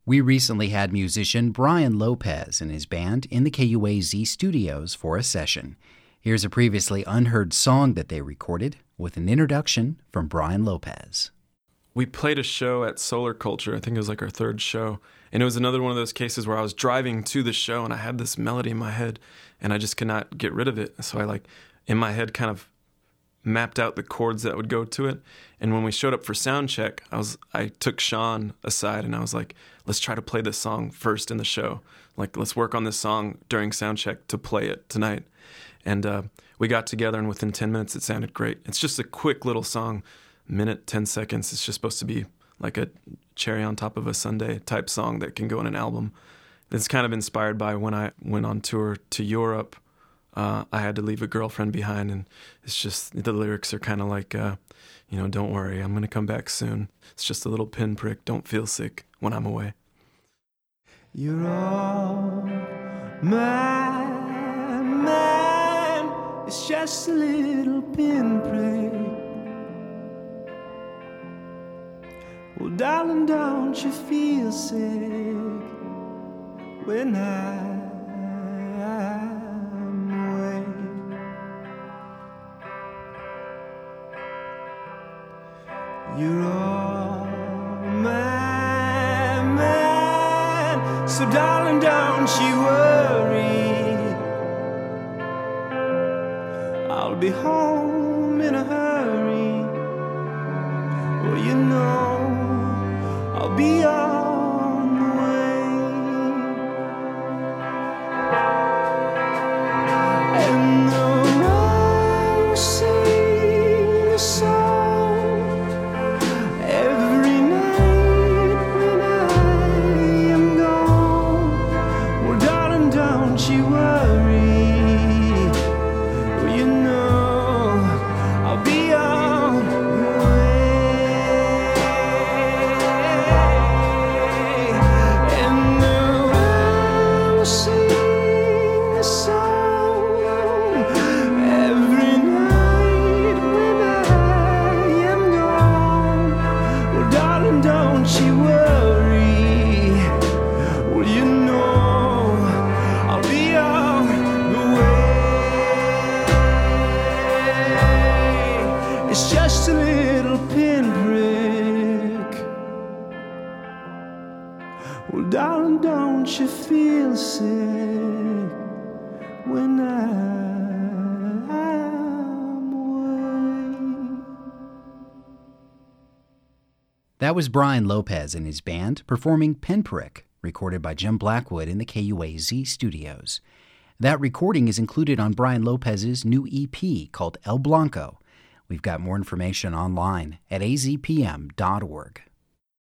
We recently had musician Brian Lopez and his band in the KUAZ studios for a session. Here's a previously unheard song that they recorded with an introduction from Brian Lopez. We played a show at Solar Culture. I think it was like our third show. And it was another one of those cases where I was driving to the show and I had this melody in my head and I just could not get rid of it. So I in my head kind of mapped out the chords that would go to it. And when we showed up for sound check, I took Sean aside and I was like, let's try to play this song first in the show. Let's work on this song during sound check to play it tonight. And we got together and within 10 minutes it sounded great. It's just a quick little song, minute, 10 seconds. It's just supposed to be like a cherry on top of a sundae type song that can go in an album. It's kind of inspired by when I went on tour to Europe. I had to leave a girlfriend behind, and it's just, the lyrics are kind of like, don't worry, I'm going to come back soon. It's just a little pinprick, don't feel sick when I'm away. You're all my man, it's just a little pinprick. Well, darling, don't you feel sick when I'm away? You're all my man, so darling, don't you worry. I'll be home in a hurry. Well, you know I'll be on the way. And the rose sing a song every night when I am gone. Well, darling, don't you worry. Well, you know I'll be on the way. It's just a little pinprick. Well, darling, don't you feel sick when I'm away? That was Brian Lopez and his band performing Pinprick, recorded by Jim Blackwood in the KUAZ studios. That recording is included on Brian Lopez's new EP called El Blanco. We've got more information online at azpm.org.